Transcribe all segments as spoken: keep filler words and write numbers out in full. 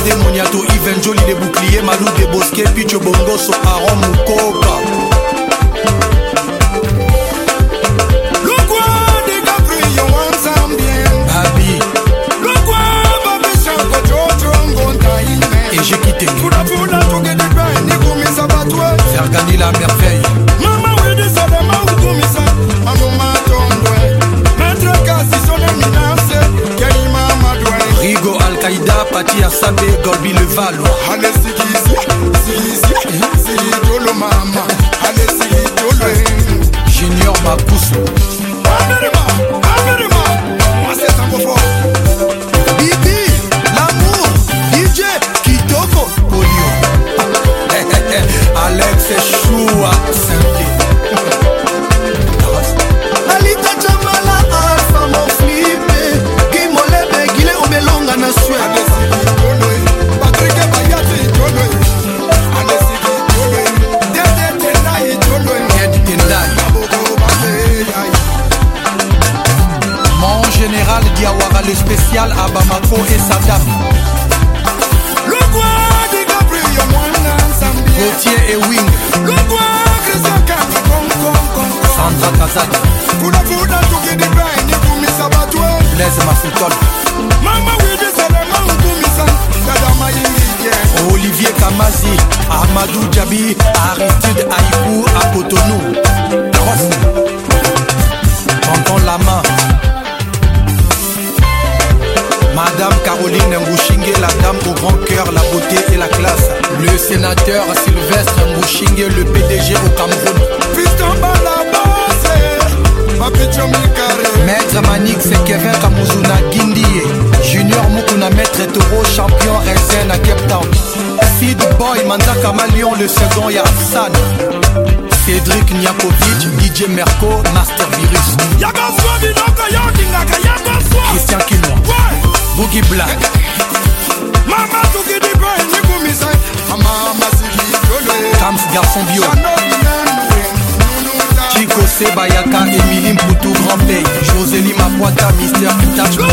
Gade Moniato, Yves Njoli, les boucliers, Malou des Bosquets, Picho Bongoso, Aaron Mukoka. Et j'ai quitté faire gagner la merveille. Rigo Al-Qaïda, Pati Assabe, Gorbi le Valo. Junior Mapousse. Bibi, l'amour, D J, Kitoko, Polio. Alex Choua, Saint-Lé. Alita Jamala, Alpha, mon flippé. Guy Molebe, Guilé, Omelonga, na Sué. Patrick Bayati, Toloé. Mon général Diawara, le spécial à Bamako et Sadam. Le roi de Gabriel Gauthier et Wing. Le roi Christian Kanga, Sandra Kazadi. Fula Fula, tu de bain, pour mes sabatoués. Blaise Mafoutol. Mama, oui, de Salama, pour mes sabatoués. Olivier Kamazi, Ahmadou Djabi, Aristide Aïkou, à Cotonou. Tonton Lama. Madame Caroline Mbouchingue, la dame au grand cœur, la beauté et la classe. Le sénateur Sylvestre Mbouchingue, le P D G au Cameroun. Maître Manix, Kevin Kamuzuna Guindie. Junior Mukuna, Maître Toro, champion R C N à Cape Town. Sid Boy, Mandaka Malion, le second Yassan. Cédric Niakovic, D J Merco, Master Virus. Christian Kinois, Boogie Black. Kams Garçon Bio. Chico Sebayaka, Emilie Mpoutou, Grand Pays. Josélie Mapoita, Mister Touchboy.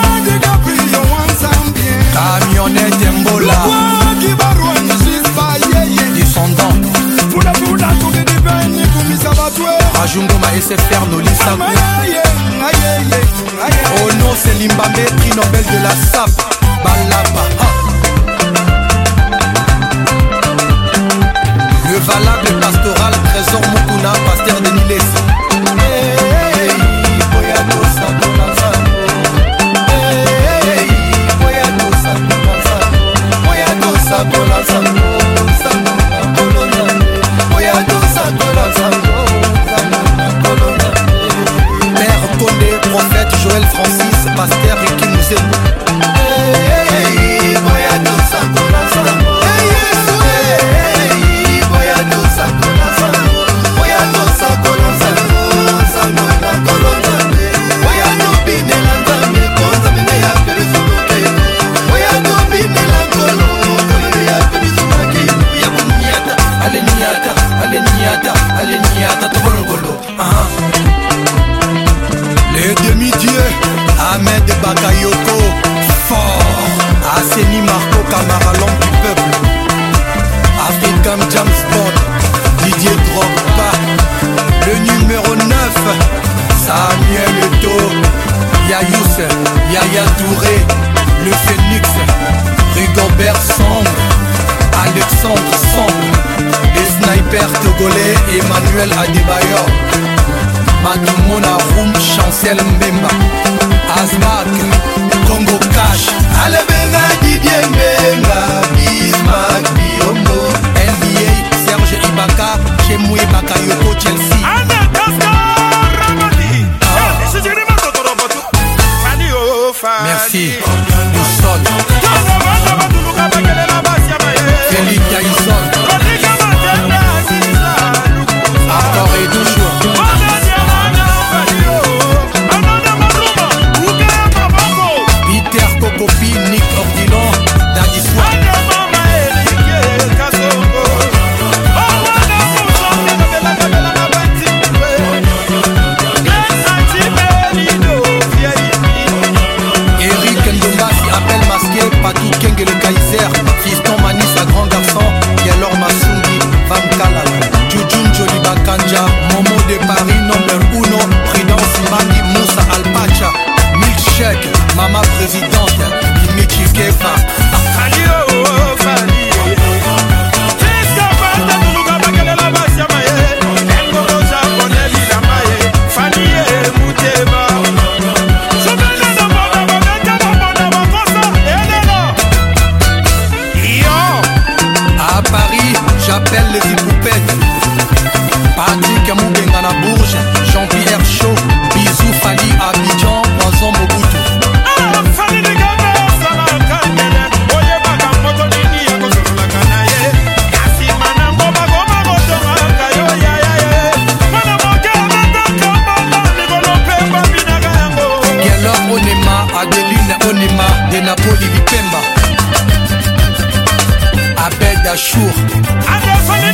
Camionnette Mbola. Descendant. Rajungo ma S F R Noli Sakou. Oh non, c'est Limbambe, prix Nobel de la S A P. Balaba. Le valable pastoral, Trésor Mukuna, pasteur de Niles. Père Condé, prophète Joël Francis, pasteur Ricky Mousset. Les demi-dieux, Ahmed Bakayoko, fort. Asseni Marco Camara, l'homme du peuple. African James Bond, Didier Drogba. Le numéro neuf, Samuel Eto'o, Yayous, Yaya Touré. Le Phénix, Rigobert Song, Alexandre Song. Les snipers togolais, Emmanuel Adebayor. Matumona Roum, Chancel Mbemba. Azmak, Congo Cash. Alebenga Didier Mbenga, Bismarck Biombo. N B A, Serge Ibaka, Chemoué Bakayoko, Chelsea. Merci, Mousson. Félix Taïson. Encore et toujours. Peter Kokopi, Nick Ordilon, Daddy Swat. Achour.